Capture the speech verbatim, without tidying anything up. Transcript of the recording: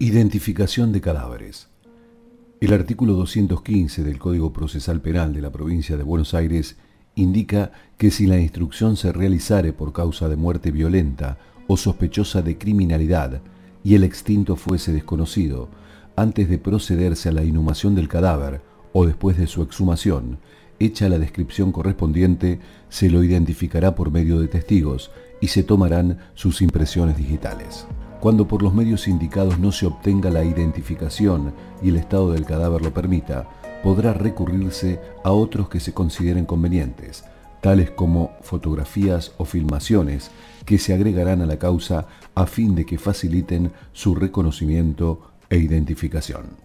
Identificación de cadáveres. El artículo doscientos quince del Código Procesal Penal de la Provincia de Buenos Aires indica que si la instrucción se realizare por causa de muerte violenta o sospechosa de criminalidad y el extinto fuese desconocido, antes de procederse a la inhumación del cadáver o después de su exhumación, hecha la descripción correspondiente, se lo identificará por medio de testigos y se tomarán sus impresiones digitales. Cuando por los medios indicados no se obtenga la identificación y el estado del cadáver lo permita, podrá recurrirse a otros que se consideren convenientes, tales como fotografías o filmaciones que se agregarán a la causa a fin de que faciliten su reconocimiento e identificación.